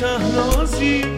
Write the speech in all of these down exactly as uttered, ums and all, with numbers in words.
شهنازی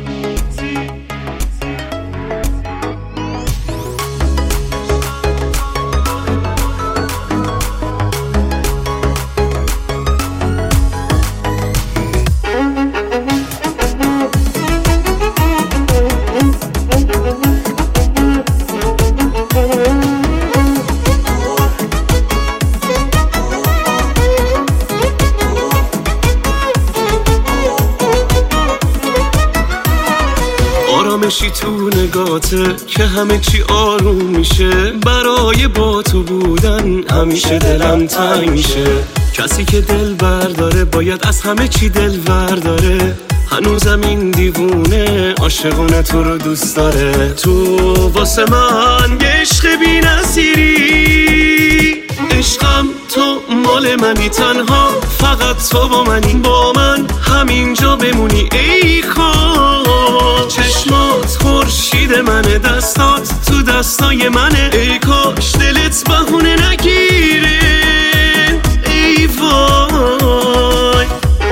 آرامشی تو نگاته که همه چی آروم میشه، برای با تو بودن همیشه دلم تنگ میشه. کسی که دل برداره باید از همه چی دل برداره، هنوزم این دیوونه عاشقونه تو رو دوست داره. تو واسه من یه عشق بی نظیری، عشقم تو مال منی، تنها فقط تو با منی، با من همینجا بمونی ای کاش. چشمات خورشید منه، دستات تو دستای منه، ای کاش دلت بهونه نگیره ای وای.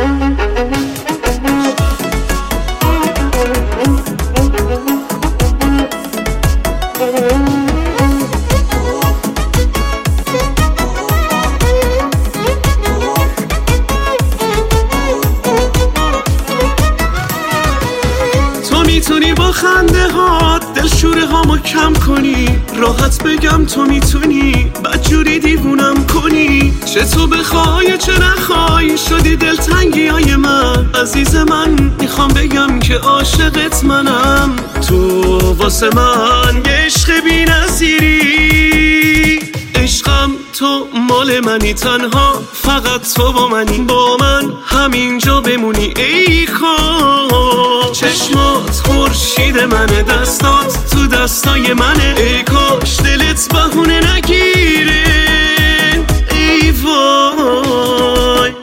میتونی با خنده هات دل شوره هامو کم کنی، راحت بگم تو میتونی بدجوری دیوونم کنی. چه تو بخوای چه نخوای شدی دل تنگی های من، عزیز من میخوام بگم که عاشقت منم. تو واسه من یه عشق بی نظیری، عشقم تو مال منی، تنها فقط تو با منی، با من همینجا بمونی ای کاش. چشمات خورشید منه، دستات تو دستای منه، ای کاش دلت بهونه نگیره ای وای.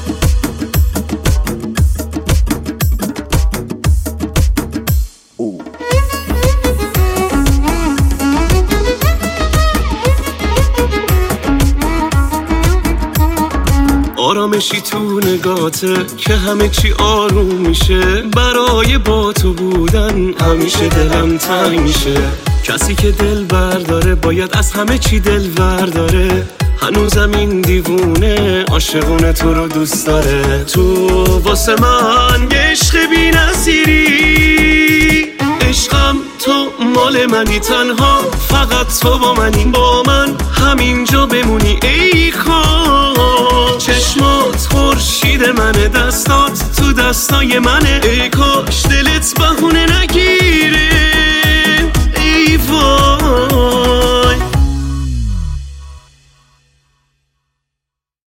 آرامشی تو نگاته که همه چی آروم میشه، برای با تو بودن همیشه دلم تنگ میشه. کسی که دل برداره باید از همه چی دل برداره، هنوزم این دیوونه عاشقونه تو رو دوست داره. تو واسه من یه عشق بی نظیری، عشقم تو مال منی، تنها فقط تو با منی، با من همینجا بمونی ای کاش. چشمات خورشید منه، دستات تو دستای منه، ای کاش دلت